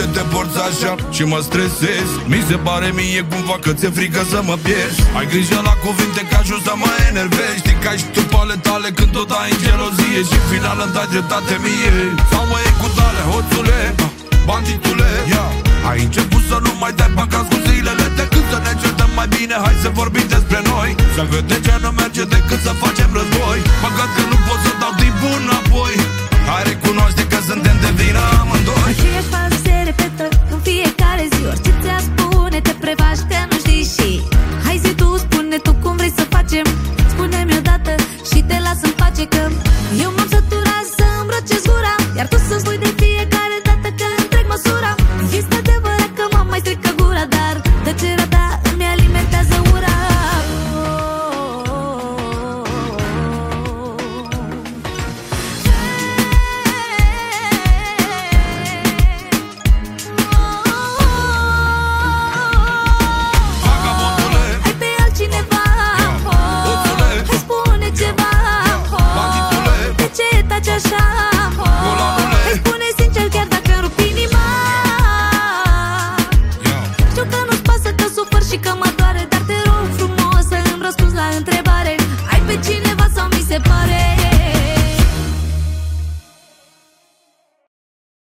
ce te porți așa și mă stresezi. Mi se pare mie cumva că ți-e frică să mă pierzi. Ai grijă la cuvinte că ajung să mă enervezi. Știi că ai și tu pale tale când tot ai în gelozie și în final îmi dai dreptate mie. Sau mă iei cu tale, hoțule, banditule, ai început să nu mai dai păcați cu zilele. Decât să ne certăm mai bine, hai să vorbim despre noi. Să vedem ce nu merge decât să facem război. Păcat că nu pot să dau timpul înapoi. Hai recunoaște că suntem de vină amândoi.